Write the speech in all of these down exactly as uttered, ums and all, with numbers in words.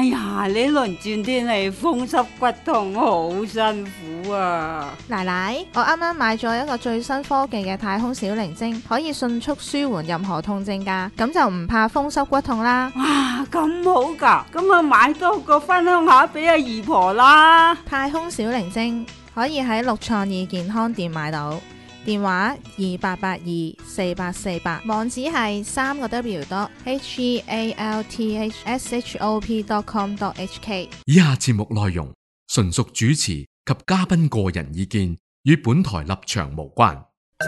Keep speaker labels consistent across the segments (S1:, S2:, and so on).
S1: 呀，呢輪轉天氣風濕骨痛好辛苦啊！
S2: 奶奶，我啱啱買咗一個最新科技嘅太空小靈精，可以迅速舒緩任何痛症㗎，咁就唔怕風濕骨痛啦。
S1: 哇，咁好㗎，咁啊買多個分享下俾阿姨婆啦。
S2: 太空小靈精可以喺六創意健康店買到。電話二八八二四八四八，網址係三個 W dot H E A L T H S H O P dot com dot H K。
S3: 以下節目內容純屬主持及嘉賓個人意見，與本台立場無關。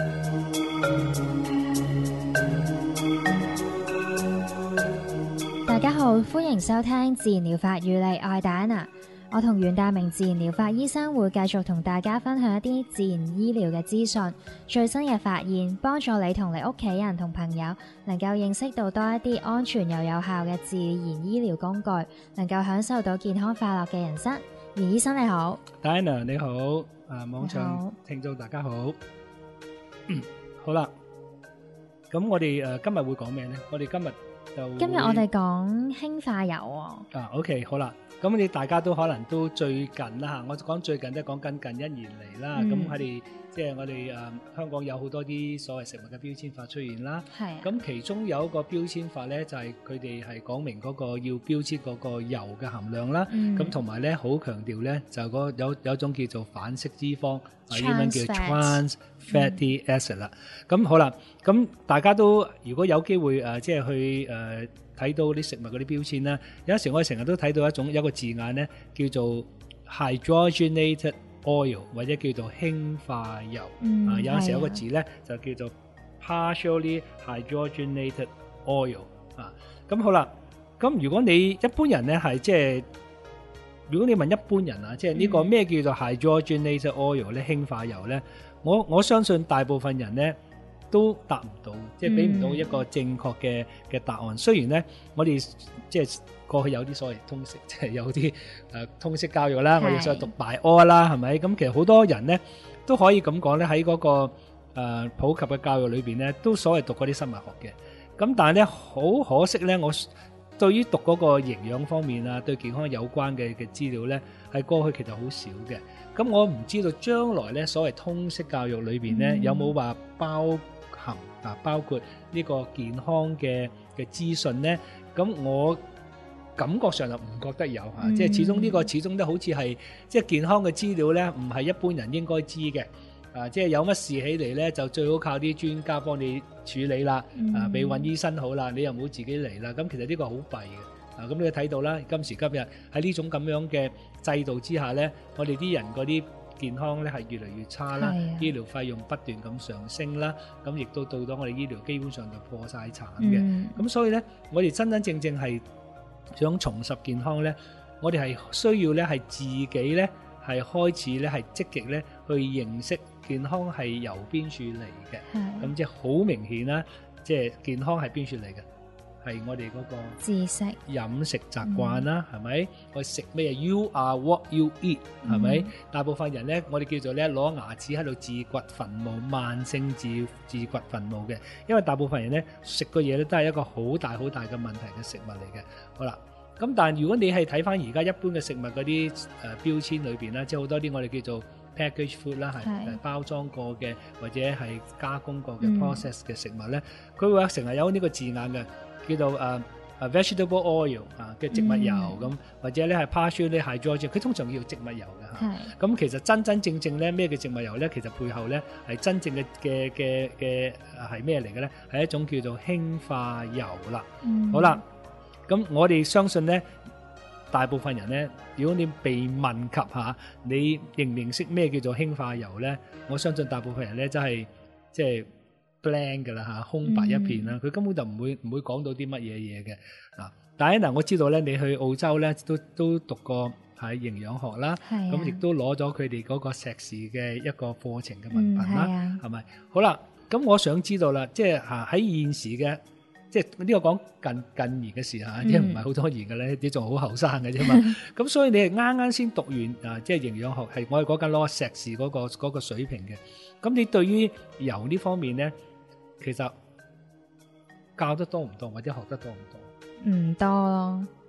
S4: 大家好，歡迎收聽自然療法與你，我係戴安娜。我同袁大明自然療法醫生會繼續同大家分享一啲自然醫療嘅資訊、最新嘅發現，幫助你同你屋企人同朋友能夠認識到多一啲安全又有效嘅自然醫療工具，能夠享受到健康快樂嘅人生。袁醫生你好。
S5: Diana 你好，啊網上聽眾大家好。嗯，好啦，咁我哋誒今日會講咩呢？我哋今日就
S4: 今日我哋講氫化油喎。
S5: 啊 OK 好啦。咁你大家都可能都最近啦嚇，我講最近都係講緊近一年嚟啦。咁佢哋即係我哋誒香港有好多啲所謂食物嘅標籤法出現啦。
S4: 係。
S5: 咁其中有一個標籤法咧，就係佢哋係講明嗰個要標籤嗰個油嘅含量啦。咁同埋咧好強調咧，就嗰有有一種叫做反式脂肪，啊英文叫 trans fatty acid 啦。咁好啦，咁大家都如果有機會誒，即係去誒。睇到啲食物嗰啲標籤啦，有陣時我哋成日都睇到一種有一個字眼咧，叫做 hydrogenated oil 或者叫做氫化油。嗯、啊，有陣時有個字咧就叫做 partially hydrogenated oil。啊，咁好啦，咁如果你一般人咧係即係，如果你問一般人啊，即係呢個咩叫做 hydrogenated oil 咧，氫化油咧，我我相信大部分人咧都答唔到，即係俾唔到一個正確嘅嘅答案。雖然咧，我哋即係過去有啲所謂通識，即係有啲誒通識教育啦，我哋所謂讀 bio 啦，係咪？咁其實好多人咧都可以咁講咧，喺嗰個誒普及嘅教育裏邊咧，都所謂讀嗰啲生物學嘅。咁但係咧，好可惜咧，我對於讀嗰個營養方面啊，對健康有關嘅嘅資料咧，係過去其實好少嘅。咁我唔知道將來咧，所謂通識教育裏邊咧，有冇話包含啊，包括呢個健康嘅嘅資訊咧，咁我感覺上就唔覺得有嚇，嗯、即係始終呢個始終都好似係即係健康嘅資料咧，唔係一般人應該知嘅。啊，即係有乜事起嚟咧，就最好靠啲專家幫你處理啦。嗯、啊，俾揾醫生好啦，你又唔好自己嚟啦。咁其實呢個好弊嘅。啊，咁你睇到啦，今時今日喺呢種咁樣嘅制度之下咧，我哋啲人嗰啲健康咧係越嚟越差啦，醫療費用不斷咁上升啦，咁亦都到咗我哋醫療基本上就破晒產嘅。咁、嗯、所以咧，我哋真真正正係想重拾健康咧，我哋係需要咧係自己咧係開始咧係積極咧去認識健康係由邊處嚟嘅。咁即係好明顯啦，即係健康係邊處嚟嘅？係我哋嗰個
S4: 知識、
S5: 飲食習慣啦，係咪？我食咩嘢 ？You are what you eat，係咪？大部分人咧，我哋叫做咧攞牙齒喺度自掘墳墓，慢性自自掘墳墓嘅。因為大部分人咧食嘅嘢咧都係一個好大好大嘅問題嘅食物嚟嘅。好啦，咁但係如果你係睇翻而家一般嘅食物嗰啲誒標籤裏邊啦，即係好多啲我哋叫做 package food 啦，係包裝過嘅或者係加工過嘅 process 嘅食物咧，佢、嗯、會成日有呢個字眼嘅。叫做誒誒 vegetable oil 啊嘅植物油咁，嗯、或者咧係 partially hydrogen，佢通常叫植物油嘅嚇。咁其實真真正正咧咩叫植物油咧？其實背後咧係真正嘅嘅嘅嘅係咩嚟嘅咧？係一種叫做氫化油啦。嗯、好啦，咁我哋相信咧，大部分人咧，如果你被問及下，你認唔認識咩叫做氫化油咧？我相信大部分人咧真係即係blank 㗎啦嚇，空白一片啦，佢、嗯、根本就唔會唔會講到啲乜嘢嘢嘅啊！但係嗱，我知道咧，你去澳洲咧都都讀過喺營養學啦，咁亦、啊、都攞咗佢哋嗰個碩士嘅一個課程嘅文憑啦，係咪、嗯啊？好啦，咁我想知道啦，即係嚇喺現時嘅，即係呢個講近近年嘅事嚇，即係唔係好多年嘅咧，你仲好後生嘅啫嘛。咁所以你係啱啱先讀完啊，即係營養學係我哋嗰間攞碩士嗰個嗰個水平嘅。咁你對於油呢方面咧，其實教得多唔多，或者學得多唔多？
S4: 唔多咯。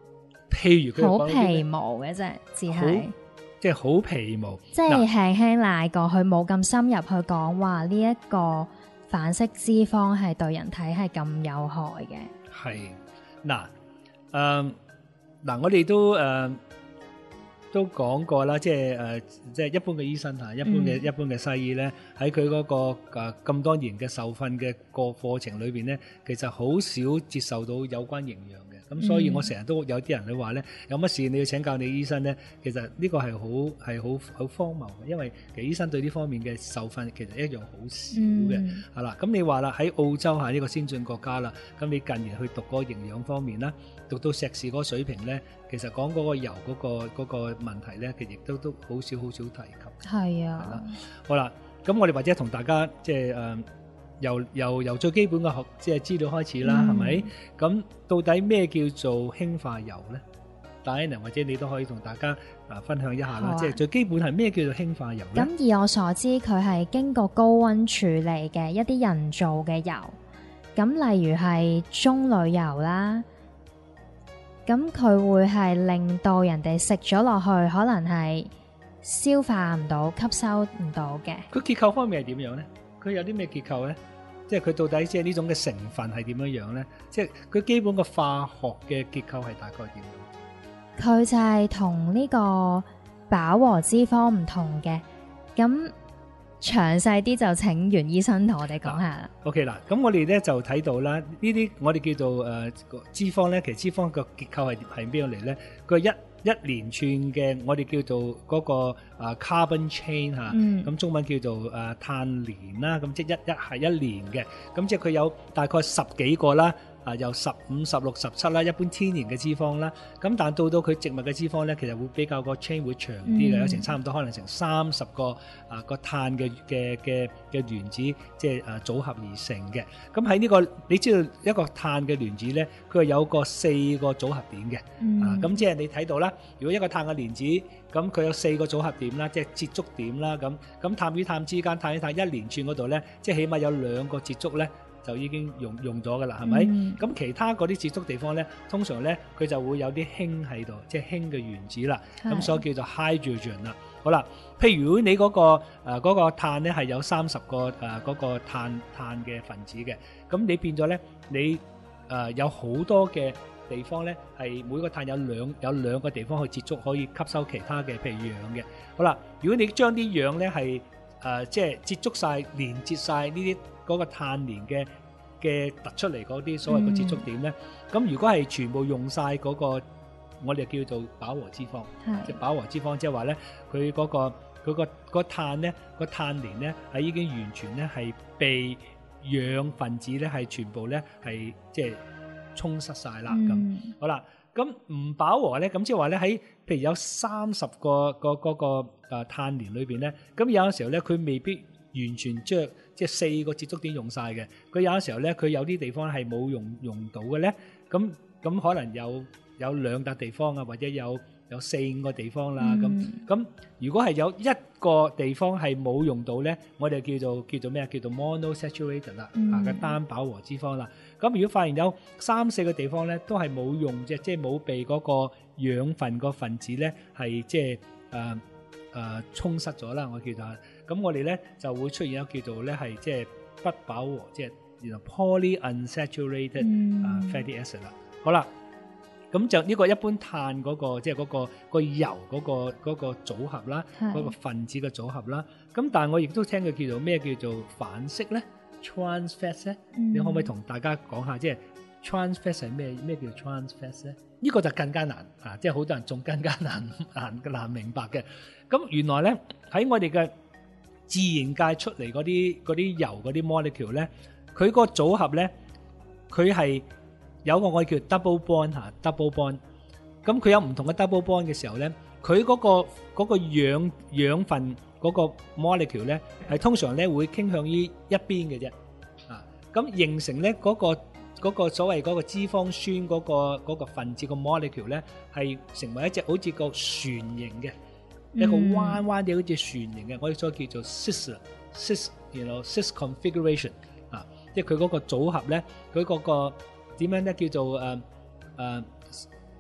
S5: 譬如佢
S4: 好皮毛嘅啫，只係
S5: 即係好皮毛，
S4: 即係輕輕賴過，佢冇咁深入去講話呢一個反式脂肪係對人體係咁有害嘅。
S5: 係嗱，誒嗱，我哋都誒。呃都講過啦，即係誒、呃，即係一般嘅醫生嚇，一般嘅、嗯、一般嘅西醫咧，喺佢嗰個誒咁、呃、多年嘅受訓嘅個課程裏邊咧，其實好少接受到有關營養嘅。咁所以我成日都有啲人會話咧，有乜事你要請教你醫生咧，其實呢個係好係好好荒謬嘅，因為其實醫生對呢方面嘅受訓其實一樣好少嘅，係啦、嗯。咁你話啦，喺澳洲嚇呢個先進國家啦，咁你近年去讀嗰個營養方面啦，讀到碩士嗰個水平咧，其實講嗰個油嗰、嗰個嗰、嗰個問題咧，其實亦都都好少好少提及。係啊，係啦，好啦，咁我哋或者同大家即係誒。呃由由由最基本嘅學即係資料開始啦，係咪、嗯？咁到底咩叫做氫化油咧？大 Anna 或者你都可以同大家啊分享一下啦。啊、即係最基本係咩叫做氫化油咧？
S4: 咁以我所知，佢係經過高溫處理嘅一啲人造嘅油。咁例如係棕櫚油啦，咁佢會係令到人哋食咗落去，可能係消化唔到、吸收唔到嘅。
S5: 佢結構方面係點樣咧？佢有啲咩結構咧？即係佢到底即係呢種嘅成分係點樣樣咧？即係佢基本嘅化學嘅結構係大概點樣？
S4: 佢就係同呢個飽和脂肪唔同嘅。咁詳細啲就請袁醫生同我哋講下啦。
S5: OK 啦，咁我哋咧就睇到啦，呢啲我哋叫做誒、呃、脂肪咧，其實脂肪個結構係係邊樣嚟咧？佢一一連串嘅我哋叫做嗰個啊 carbon chain 嚇，咁中文叫做誒碳鏈啦，咁即係一一係一連嘅，咁即係佢有大概十幾個啦，啊由十五、十六、十七啦，一般天然嘅脂肪啦，咁但到到佢植物嘅脂肪咧，其實會比較個 chain 會長啲嘅，有成差唔多可能成三十個啊個碳嘅嘅嘅嘅原子即係誒組合而成嘅。咁喺呢個你知道一個碳嘅原子咧，佢係有個四個組合點嘅，啊咁即係你睇到啦。如果一個碳嘅連子，咁佢有四個組合點啦，即係接觸點啦，咁咁碳與碳之間，碳與碳一連串嗰度咧，即係起碼有兩個接觸咧，就已經用用咗噶啦，係咪？咁、嗯、其他嗰啲接觸地方咧，通常咧佢就會有啲氫喺度，即係氫嘅原子啦，咁所以叫做 hydrogen 啦。好啦，譬如你嗰、嗰個誒嗰、呃嗰個碳咧係有三十個誒嗰、呃嗰個碳碳嘅分子嘅，咁你變咗咧，你誒、呃、有好多嘅地方咧，係每個碳有兩有兩個地方去接觸，可以吸收其他嘅，譬如氧嘅。好啦，如果你將啲氧咧係誒即係接觸晒、連接晒呢啲嗰個碳連嘅嘅突出嚟嗰啲所謂嘅接觸點咧，咁、嗯、如果係全部用晒嗰、嗰個，我哋叫做飽和脂肪，即係飽和脂肪，即係話咧佢嗰個佢、嗰個、嗰個碳咧、嗰個碳連咧係已經完全咧係被氧分子咧係全部咧係即係沖失晒啦，咁、嗯、好啦，咁唔飽和咧，咁即係話咧喺譬如有三十個個嗰個誒碳連裏邊咧，咁有陣時候咧佢未必完全將即係四個接觸點用晒嘅，佢有陣時候咧佢有啲地方係冇用用到嘅咧，咁咁可能有有兩笪地方啊，或者有有四五個地方啦，咁咁、嗯、如果係有一個地方係冇用到咧，我哋叫做叫做咩啊？叫做 monosaturated 啦，啊嘅單飽和脂肪啦。咁如果發現有三四個地方咧，都係冇用嘅，即係冇被嗰個養分個分子咧係即係誒誒沖失咗啦。我叫做咁，我哋咧就會出現一個叫做咧係即係不飽和，即係然後 polyunsaturated、嗯啊、fatty acid 啦。好啦，咁就呢個一般碳嗰、嗰個即係嗰個、嗰個油嗰、嗰個嗰、嗰個組合啦，嗰、嗰個分子嘅組合啦。咁但係我亦都聽佢叫做咩叫做反式咧？trans fats 咧，你可唔可以同大家講下，即係 trans fats 係咩？咩叫 trans fats 咧？呢個就更加難啊！即係好多人仲更加難難難明白嘅。咁原來咧喺我哋嘅自然界出嚟嗰啲嗰啲油嗰啲 molecule 咧，佢個組合咧，佢係有個我哋叫 double bond 嚇 double bond。咁佢有唔同嘅 double bond 嘅時候咧，佢嗰個嗰個氧養分嗰個 molecule 咧係通常咧會傾向於一邊嘅啫，啊咁形成咧嗰個嗰個所謂嗰個脂肪酸嗰個嗰個分子個 molecule 咧係成為一隻好似個船形嘅一個彎彎地好似船形嘅，我哋所以叫做 cis cis you know cis configuration 啊，即係佢嗰個組合咧，佢嗰個點樣咧叫做誒誒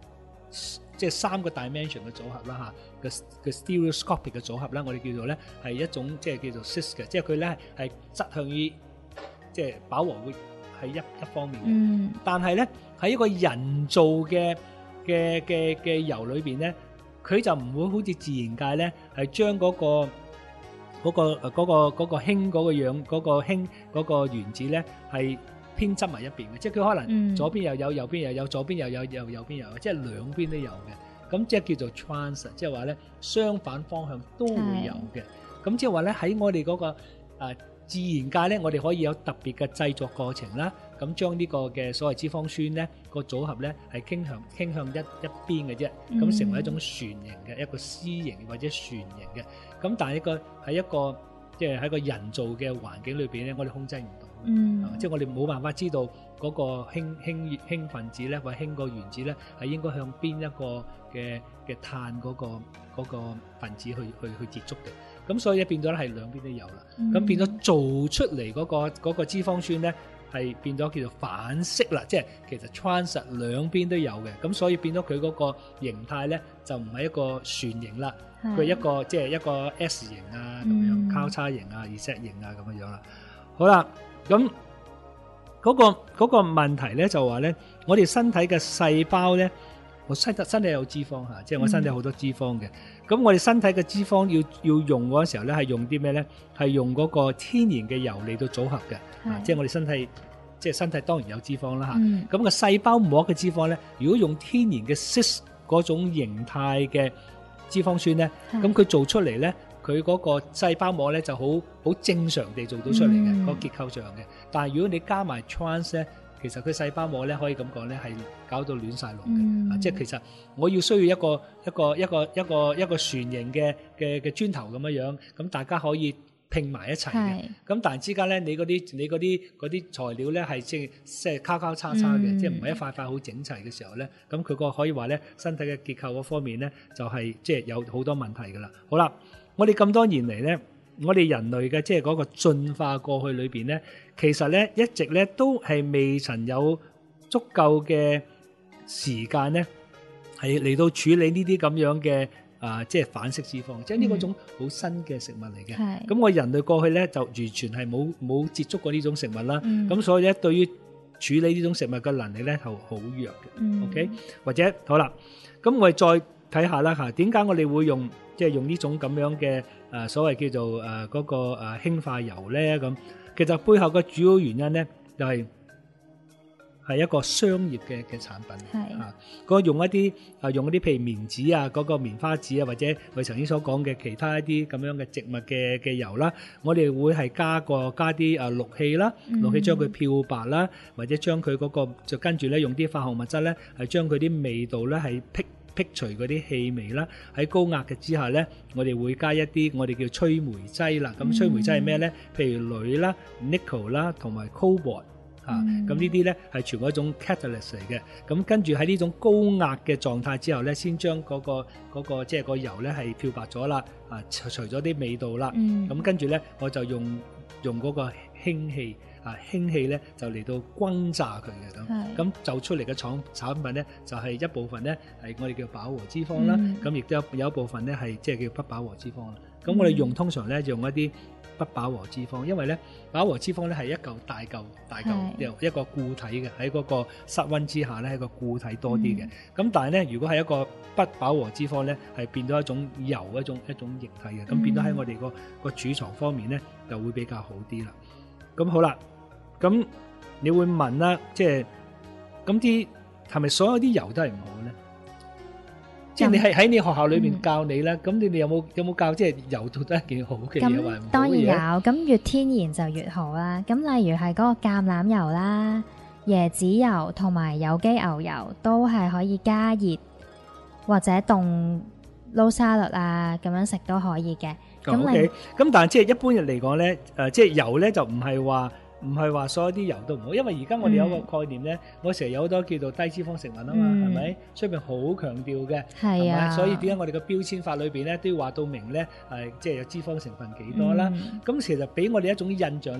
S5: 即係三個 dimension 嘅組合啦嚇，嘅嘅 stereoscopic 嘅組合啦，我哋叫做咧係一種即係叫做 cis 嘅，即係佢咧係側向於即係飽和會係一一方面嘅。嗯。但係咧喺一個人造嘅嘅嘅嘅油裏邊咧，佢就唔會好似自然界咧係將嗰個嗰個誒嗰個嗰個氫嗰個樣嗰個氫嗰個原子咧係偏側埋一邊嘅，即係佢可能左邊又有，右邊又有，左邊又有，右右邊又有，即係兩邊都有嘅。咁即係叫做 trans， 即係話咧相反方向都會有嘅。咁即係話咧喺我哋嗰個誒自然界咧，我哋可以有特別嘅製作過程啦。咁將呢個嘅所謂脂肪酸咧個組合咧係傾向傾向一一邊嘅啫，咁成為一種旋形嘅一個 C 型或者旋形嘅。咁但係一個喺一個即係喺個人造嘅環境裏邊咧，我哋控制唔到。嗯，即係我哋冇辦法知道嗰個氫氫氫分子咧，或者氫個原子咧，係應該向邊一個嘅嘅碳嗰個嗰個分子去去去接觸嘅。咁所以咧變咗咧係兩邊都有啦。咁、嗯、變咗做出嚟嗰個嗰個脂肪酸咧係變咗叫做反式啦，即係其實 trans 兩邊都有嘅。咁所以變咗佢嗰個形態咧就唔係一個旋形啦，佢係一個即係一個 S 型啊咁樣、嗯、交叉型啊、Z 型啊咁樣樣啦。好啦。咁嗰、那個嗰、那個問題咧就話咧，我哋身體嘅細胞咧，我身體身體有脂肪嚇，即係我身體好多脂肪嘅。咁、嗯、我哋身體嘅脂肪要要用嗰時候咧，係用啲咩咧？係用嗰個天然嘅油嚟到組合嘅、啊，即係我哋身體，即係身體當然有脂肪啦嚇。咁、嗯那個細胞膜嘅脂肪咧，如果用天然嘅 cis 嗰種形態嘅脂肪酸咧，咁佢做出嚟咧。佢嗰個細胞膜咧就好好正常地做到出嚟嘅，嗯，個結構上嘅。但係如果你加埋 trans 咧，其實佢細胞膜咧可以咁講咧係搞到亂晒龍嘅。即係其實我要需要一個一個一個一個一個旋形嘅嘅嘅磚頭咁樣樣，咁大家可以拼埋一齊嘅。咁但係之間咧，你嗰啲你嗰啲嗰啲材料咧係即係即係交交叉叉嘅，嗯，即係唔係一塊塊好整齊嘅時候咧，咁佢個可以話咧身體嘅結構嗰方面咧就係即係有好多問題㗎啦。好啦。我哋咁多年嚟咧，我哋人類嘅即係嗰個進化過去裏邊咧，其實咧一直咧都係未曾有足夠嘅時間咧，係嚟到處理呢啲咁樣嘅啊，即係反式脂肪，即係呢個種好新嘅食物嚟嘅。咁、嗯、我人類過去咧就完全係冇冇接觸過呢種食物啦。咁、嗯、所以咧，對於處理呢種食物嘅能力咧係好弱嘅。嗯、OK， 或者好啦，咁我哋再睇下啦嚇，點解我哋會用？即係用呢種咁樣嘅誒所謂叫做誒嗰個誒氫化油咧咁，其實背後嘅主要原因咧就係係一個商業嘅嘅產品，係啊，嗰用一啲啊用一啲譬如棉紙啊，嗰個棉花紙啊，或者我頭先所講嘅其他一啲咁樣嘅植物嘅嘅油啦，我哋會係加個加啲誒氯氣啦，氯氣將佢漂白啦，或者將佢嗰個就跟住咧用啲化學物質咧係將佢啲味道咧係辟剔除嗰啲氣味啦，喺高壓嘅之下咧，我哋會加一啲我哋叫催霉劑啦。咁催霉劑係咩咧？譬如鋁啦、nickel 啦，同埋 cobalt 啊。咁呢啲咧係全部一種 catalyst 嚟嘅。咁跟住喺呢種高壓嘅狀態之後咧，先將嗰個嗰個即係個油咧係漂白咗啦，啊除除咗啲味道啦。咁跟住咧，我就用用嗰個氫氣。啊，氫氣咧就嚟到轟炸佢嘅咁，咁就出嚟嘅廠產品咧就係、是、一部分咧係我哋叫飽和脂肪啦，咁亦都有有一部分咧係即係叫不飽和脂肪啦。咁我哋用通常咧用一啲不飽和脂肪，因為咧飽和脂肪咧係一嚿大嚿大嚿一個固體嘅，喺嗰個室溫之下咧係個固體多啲嘅。咁、嗯、但係咧如果係一個不飽和脂肪咧係變到一種油一種一種液體嘅，咁變到喺我哋個個儲藏方面咧就會比較好啲啦。咁好啦。咁你會問啦，即係咁啲係咪所有啲油都係唔好咧？即係你係喺你學校裏面教你啦，咁、嗯、你哋有冇有冇教即係油到底一件好嘅嘢，或唔好嘅嘢？當然有，
S4: 咁越天然就越好啦。咁例如係嗰個橄欖油啦、椰子油同埋有機牛油都係可以加熱或者凍撈沙律啊，咁樣食都可以嘅。咁、哦、OK， 咁但係即係一般人嚟講咧，誒、呃、即係油咧就唔係話。唔係話所有啲油都唔好，因為而家我哋有個概念咧、嗯，我成日有好多叫做低脂肪食物啊嘛，係、嗯、咪？出邊好強調嘅，係啊，所以點解我哋嘅標籤法裏邊咧都要話到明咧，係即係有脂肪成分幾多啦？咁、嗯、其實俾我哋一種印象咧，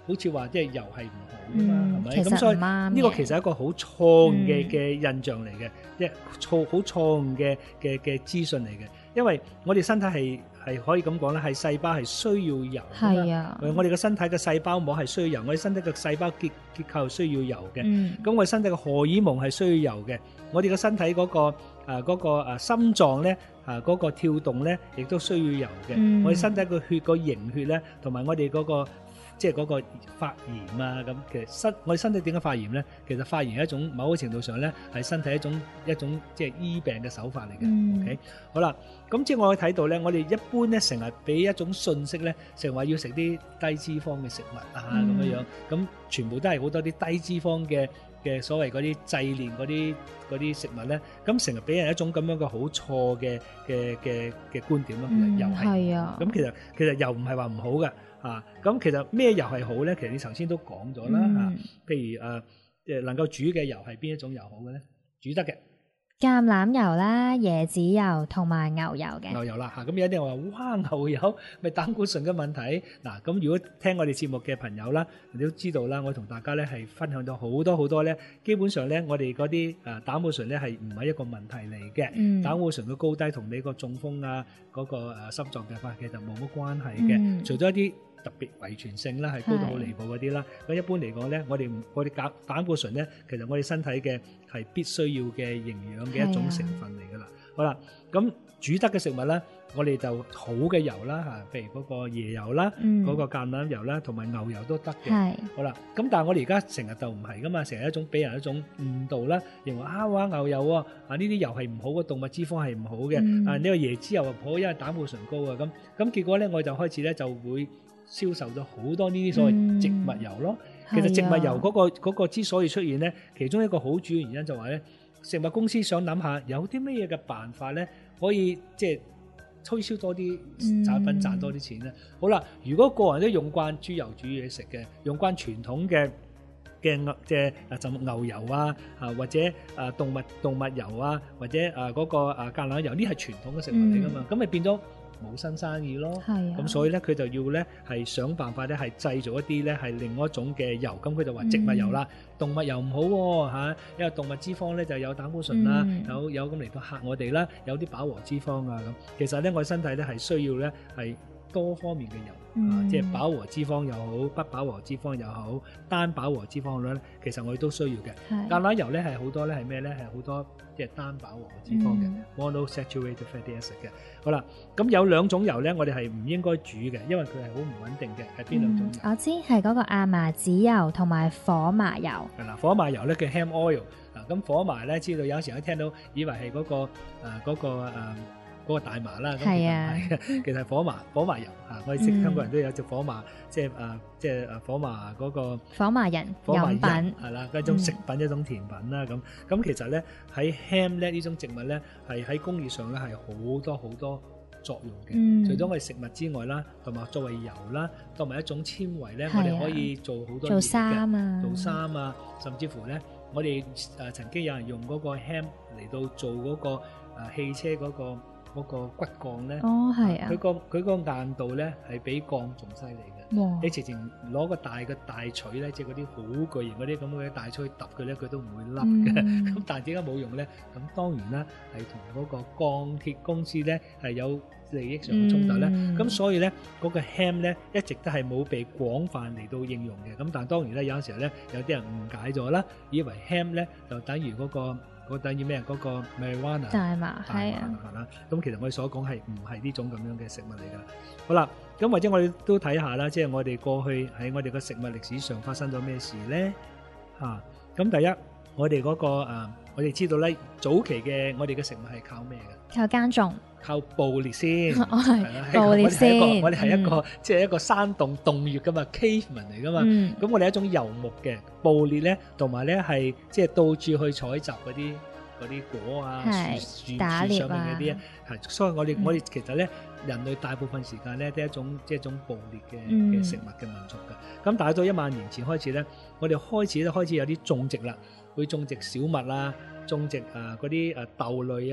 S5: 好似話即係油係唔好噶嘛，係咪、
S2: 嗯？
S5: 咁所以呢個其實係一個好錯嘅嘅印象嚟嘅，即係錯好錯誤嘅嘅嘅資訊嚟嘅。因為我哋身體係係可以咁講咧，係細胞係需要油㗎嘛。
S2: 係啊，
S5: 我哋嘅身體嘅細胞膜係需要油，我哋身體嘅細胞結結構係需要油嘅。咁、嗯、我哋身體嘅荷爾蒙係需要油嘅。我哋嘅身體嗰、嗰個誒嗰、呃嗰個誒心臟咧啊嗰個跳動咧，亦都需要油嘅。嗯、我哋身體個血個凝血咧，同埋我哋嗰、嗰個。即係嗰個發炎啊，咁其實身我哋身體點解發炎咧？其實發炎係一種某個程度上咧，係身體一種一種即係醫病嘅手法嚟嘅。嗯、OK，好啦，咁即係我睇到咧，我哋一般咧成日俾一種信息咧，成日話要食啲低脂肪嘅食物啊咁、嗯、樣樣，咁全部都係好多啲低脂肪嘅嘅所謂嗰啲製煉嗰啲嗰啲食物咧，咁成日俾人一種咁樣嘅好錯嘅嘅嘅嘅觀點咯。
S2: 嗯、
S5: 油係，
S2: 係啊，
S5: 咁其實其實油唔係話唔好嘅。啊，咁其實咩油係好咧？其實你頭先都講咗啦嚇，譬如誒誒能夠煮嘅油係邊一種油好嘅咧？煮得嘅
S4: 橄欖油啦、椰子油同埋牛油嘅
S5: 牛油啦嚇，咁有啲人話哇牛油咪膽固醇嘅問題嗱，咁如果聽我哋節目嘅朋友啦，你都知道啦，我同大家咧係分享咗好多好多咧，基本上咧我哋嗰啲誒膽固醇咧係唔係一個問題嚟嘅，嗯、膽固醇嘅高低同你個中風啊嗰個誒心臟病發其實冇乜關係嘅，嗯、除咗一啲特別遺傳性啦，係高到好離譜嗰啲啦。咁一般嚟講咧，我哋我哋膽膽固醇咧，其實我哋身體嘅係必須要嘅營養嘅一種成分嚟噶啦。好啦，咁煮得嘅食物咧，我哋就好嘅油啦嚇，譬如嗰個椰油啦，嗰、嗯、個橄欖油啦，同埋牛油都得嘅。好啦，咁但係我哋而家成日就唔係噶嘛，成日一種俾人一種誤導啦，認為啊哇牛油喎啊呢啲油係唔好嘅，動物脂肪係唔好嘅，嗯、啊呢、呢個椰子油唔好，因為膽固醇高啊咁。咁結果咧，我就開始咧就會銷售咗好多呢啲所謂植物油咯。嗯、其實植物油嗰、嗰個嗰個之所以出現咧，其中一個好主要原因就話咧，食物公司想諗下有啲乜嘢嘅辦法咧，可以即係推銷多啲產品賺多啲錢咧。嗯、好啦，如果個人都用慣豬油煮嘢食嘅，用慣傳統嘅嘅牛即係啊就牛油啊啊或者啊動物動物油啊或者啊嗰個啊橄欖油，呢係傳統嘅食物嚟噶嘛，咁咪、嗯、變咗冇新生意咯，咁、啊、所以咧佢就要咧係想辦法咧係製造一啲咧係另外一種嘅油，咁佢就話植物油啦，嗯、動物油唔好喎、啊、因為動物脂肪咧就有膽固醇啦，嗯、有有咁嚟到嚇我哋啦，有啲飽和脂肪啊咁，其實咧我哋身體咧係需要咧係多方面嘅油。嗯、啊，即係飽和脂肪又好，不飽和脂肪又好，單飽和脂肪咧，其實我哋都需要嘅。橄欖油咧係好多咧係咩咧？係好多即係單飽和脂肪嘅 monosaturated fatty acid 嘅。好啦，咁有兩種油咧，我哋係唔應該煮嘅，因為佢係好唔穩定嘅。係邊兩種油？
S4: 嗯、我知係嗰個亞麻籽油同埋火麻油。
S5: 係啦，火麻油咧叫 ham oil。嗱，咁火麻咧知道有時候聽到以為係嗰、嗰個誒嗰、呃嗰個誒。呃嗰個大麻啦，咁其實係，其實係火麻火麻油嚇，我哋識香港人都有隻火麻，即係誒，即係誒火麻嗰個
S4: 火麻仁飲品
S5: 係啦，一種食品一種甜品啦咁。咁其實咧喺 ham 咧呢種植物咧係喺工業上咧係好多好多作用嘅。除咗我哋食物之外啦，同埋作為油啦，同埋一種纖維咧，我哋可以做好多嘢嘅，做衫啊，做衫啊，甚至乎咧，我哋誒曾經有人用嗰個 ham 嚟到做嗰個誒汽車嗰個。嗰個骨鋼咧，
S2: 哦係啊，
S5: 佢個佢個硬度咧係比鋼仲犀利嘅。哇你直情攞個大嘅大錘咧，即係嗰啲好巨型嗰啲咁嘅大錘去揼佢咧，佢都唔會甩嘅。咁、嗯、但係點解冇用咧？咁當然啦，係同嗰個鋼鐵公司咧係有利益上嘅衝突咧。咁、嗯、所以咧嗰、嗰個 ham 咧一直都係冇被廣泛嚟到應用嘅。咁但係當然咧有陣時候咧有啲人誤解咗啦，以為 ham 咧就等於嗰、嗰個。嗰等於咩？嗰、嗰個 marijuana
S2: 大麻係啊，
S5: 咁其實我哋所講係唔係呢種咁樣嘅食物嚟㗎？好啦，咁或者我哋都睇下啦，即係我哋過去喺我哋嘅食物歷史上發生咗咩事咧？嚇、啊，咁第一，我哋嗰、嗰個、呃、我哋知道咧，早期嘅我哋嘅食物係靠咩嘅？
S4: 靠耕種。
S5: 靠捕獵先，
S2: 我係捕獵先。
S5: 我哋係一個即係、嗯、一個山洞洞穴噶嘛 caveman 嚟噶嘛。咁、嗯、我哋係一種遊牧嘅捕獵咧，同埋咧係即係到處去採集嗰啲嗰啲果啊、樹樹樹上面嗰啲啊。係，所以我哋、嗯、我哋其實咧人類大部分時間咧都係一種即係一種捕獵嘅嘅食物嘅民族㗎。咁但係到一萬年前開始咧，我哋開始咧開始有啲種植啦，會種植小麥啊。種植啊嗰啲誒豆類啊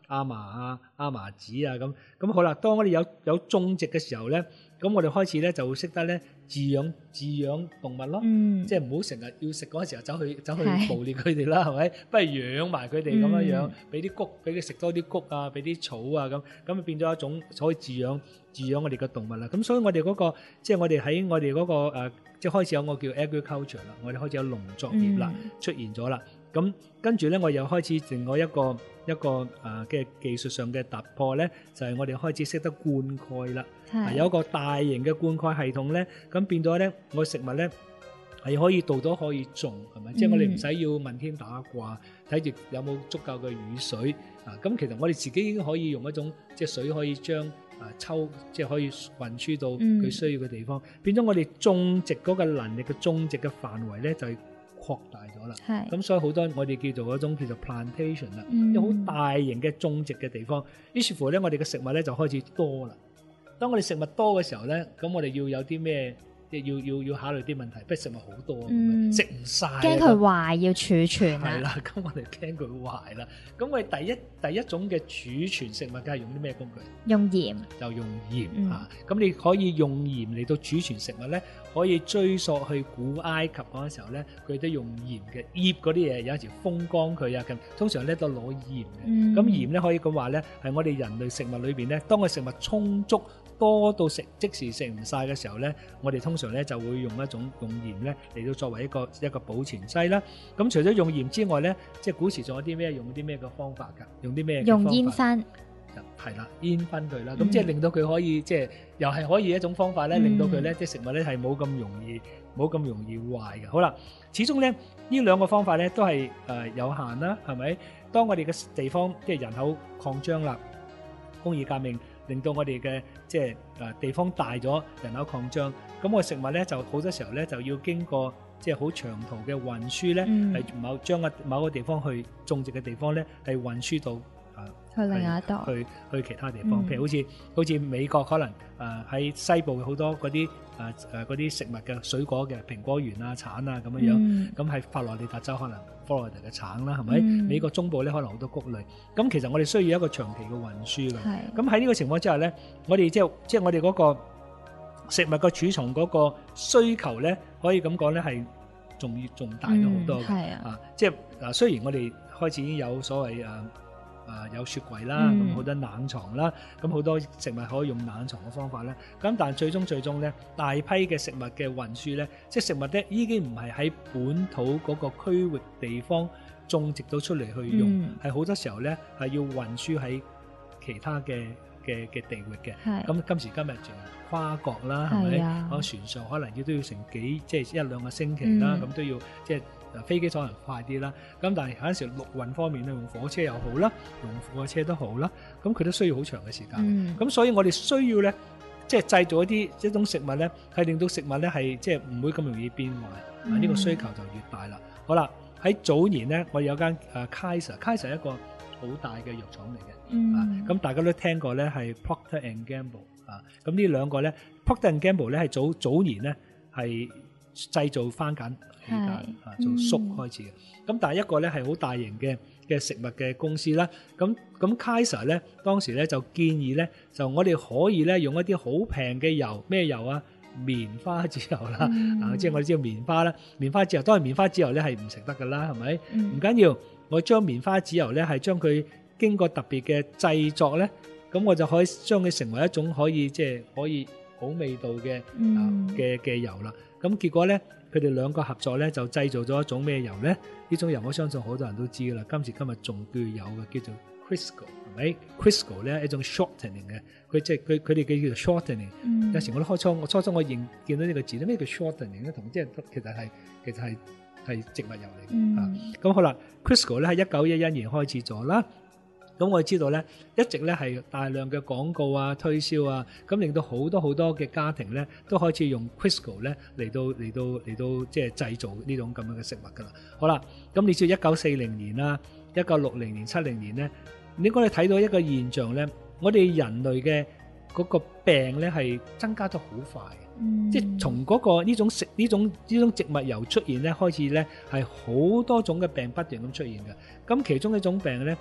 S5: 亞麻啊、亞麻籽啊咁。咁好啦，當我哋有有種植嘅時候咧，咁我哋開始咧就會識得咧飼養飼養動物咯，嗯、即係唔好成日要食嗰陣時候走去走去捕獵佢哋啦，係咪？不如養埋佢哋咁樣樣，俾啲穀俾佢食多啲穀啊，俾啲草啊咁，咁變咗一種可以飼養飼養我哋嘅動物啦。咁所以我哋嗰、嗰個即係我哋喺我哋嗰、嗰個、呃、即係開始有個叫 agriculture 啦，我哋開始有農作業啦、嗯、出現咗啦。咁跟住咧，我又開始另外一個一個誒嘅、呃、技術上嘅突破咧，就係、是、我哋開始識得灌溉啦、啊，有一個大型嘅灌溉系統咧，咁變咗咧，我食物咧係可以度到可以種，係咪？嗯、即係我哋唔使要問天打卦，睇住有冇足夠嘅雨水啊。咁其實我哋自己已經可以用一種即係水可以將啊抽，即係可以運輸到佢需要嘅地方，嗯、變咗我哋種植嗰個能力嘅種植嘅範圍咧就係、是。擴大咗啦，咁所以好多我哋叫做嗰種叫做 plantation 啦，有好大型嘅種植嘅地方，於是乎咧我哋嘅食物咧就開始多啦。當我哋食物多嘅時候咧，咁我哋要有啲咩？即係要要要考慮啲問題，不如食物好多，食唔晒，
S4: 驚佢壞要儲存啊。
S5: 係啦，咁我哋驚佢壞啦。咁我哋第一第一種嘅儲存食物，梗係用啲咩工具？
S4: 用鹽，
S5: 就用鹽、嗯、啊。咁你可以用鹽嚟到儲存食物咧，可以追溯去古埃及嗰陣時候咧，佢都用鹽嘅醃嗰啲嘢，有時風乾佢啊，咁通常咧都攞鹽嘅。咁、嗯、鹽咧可以咁話咧，係我哋人類食物裏邊咧，當個食物充足。多到食即時食唔晒嘅時候咧，我哋通常咧就會用一種用鹽咧嚟到作為一個一個保存劑啦。咁除咗用鹽之外咧，即係古時仲有啲咩用啲咩嘅方法㗎？用啲咩？
S4: 用煙燻，
S5: 係啦，煙燻佢啦。咁、嗯、即係令到佢可以即係又係可以一種方法咧，令到佢咧啲食物咧係冇咁容易冇咁容易壞嘅。好啦，始終咧呢兩個方法咧都係誒、呃、有限啦，係咪？當我哋嘅地方即係人口擴張啦，工業革命。令到我哋嘅即係誒地方大咗，人口擴張，咁個食物咧就好多時候咧就要經過即係好長途嘅運輸咧，係某將個某個地方去種植嘅地方咧，係運輸到誒
S4: 去另一度，
S5: 去去其他地方，譬如好似好似美國可能誒喺西部好多嗰啲誒誒嗰啲食物嘅水果嘅蘋果園啊、橙啊咁樣樣，咁喺佛羅里達州可能。佛羅里達嘅橙啦，係咪？嗯、美國中部咧可能好多穀類，咁其實我哋需要一個長期嘅運輸嘅。咁喺呢個情況之下咧，我哋即係即係我哋嗰個食物個儲藏嗰個需求咧，可以咁講咧係仲要仲大咗好多嘅。嗯、啊，即係嗱，雖然我哋開始已經有所謂誒。啊啊，有雪櫃啦，咁好、嗯、多冷藏啦，咁好多食物可以用冷藏嘅方法咧。咁但係最終最終咧，大批嘅食物嘅運輸咧，即係食物咧已經唔係喺本土嗰個區域地方種植到出嚟去用，係好、嗯、多時候咧係要運輸喺其他嘅嘅嘅地域嘅。咁是今時今日仲跨國啦，係咪？啊，船上可能要都要成幾即係一兩個星期啦，咁、嗯、都要即係。飛機可能快啲啦，咁但係有陣時陸運方面咧，用火車又好啦，用貨車都好啦，咁佢都需要好長嘅時間。咁、嗯、所以我哋需要咧，即係製造一啲一種食物咧，係令到食物咧係即係唔會咁容易變壞，呢、嗯呢個需求就越大啦。好啦，喺早年咧，我哋有間誒 Kaiser，Kaiser 係一個好大嘅藥廠嚟嘅，嗯、啊，咁大家都聽過咧係 Procter and Gamble 啊，咁呢兩個咧 Procter and Gamble 咧係早早年咧係製造番梘。起家啊，做粟開始嘅，咁、嗯、但係一個咧係好大型嘅嘅食物嘅公司啦，咁咁 Kaiser 咧當時咧就建議咧，就我哋可以咧用一啲好平嘅油，咩油啊？棉花籽油啦，嗯、啊，即係我哋知道棉花啦，棉花籽油當然棉花籽油咧係唔食得噶啦，係咪？唔、嗯、緊要，我將棉花籽油咧係將佢經過特別嘅製作咧，咁我就可以將佢成為一種可以即係可以好味道嘅嘅嘅油啦。咁結果咧。佢哋兩個合作咧，就製造咗一種咩油咧？呢種油我相信好多人都知㗎啦。今時今日仲叫有嘅，叫做 Crisco， 係咪 Crisco 咧一種 shortening 嘅，佢即係佢佢哋嘅叫做 shortening、嗯。有時我都開初我初初我認見到呢個字咧，咩叫 shortening 咧？同即係其實係其實係係植物油嚟嘅、嗯、啊。咁好啦 ，Crisco 咧喺一九一一年開始咗啦。咁我哋知道咧，一直咧係大量嘅廣告啊、推銷啊，咁令到好多好多嘅家庭咧都開始用 Crisco 咧嚟到嚟到嚟到即係製造呢種咁樣嘅食物噶啦。好啦，咁你知一九四零年啦、一九六零年、七零年咧，你我哋睇到一個現象咧，我哋人類嘅嗰個病咧係增加得好快嘅，嗯、即係從嗰個呢種食呢種呢種植物油出現咧開始咧係好多種嘅病不斷咁出現嘅。咁其中一種病咧。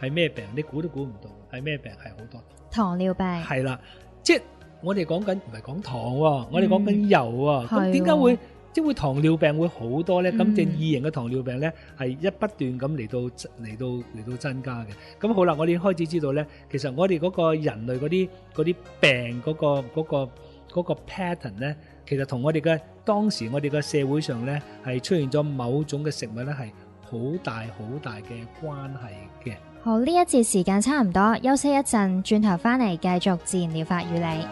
S5: 係咩病？你估都估唔到，係咩病？係好多
S4: 糖尿病
S5: 係啦，即係我哋講緊唔係講糖喎，我哋講緊油喎。咁點解會即係會糖尿病會好多咧？咁正二型嘅糖尿病咧係一不斷咁嚟到嚟到嚟到增加嘅。咁好啦，我哋開始知道咧，其實我哋嗰個人類嗰啲嗰啲病嗰個嗰個嗰個 pattern 咧，其實同我哋嘅當時我哋嘅社會上咧係出現咗某種嘅食物咧係好大好大嘅關係嘅。
S4: 好，呢一節時間差唔多，休息一陣，轉頭翻嚟繼續自然療法與你。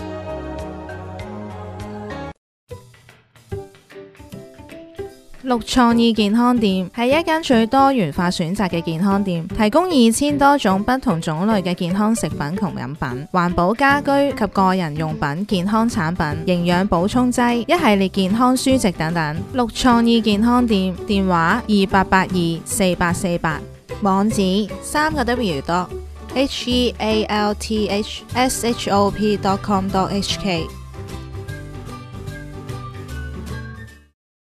S2: 綠創意健康店係一間最多元化選擇嘅健康店，提供二千多種不同種類嘅健康食品同飲品、環保家居及個人用品、健康產品、營養補充劑、一系列健康書籍等等。綠創意健康店電話二八八二四八四八，網址三個 W dot H E A L T H S H O P dot com dot H K。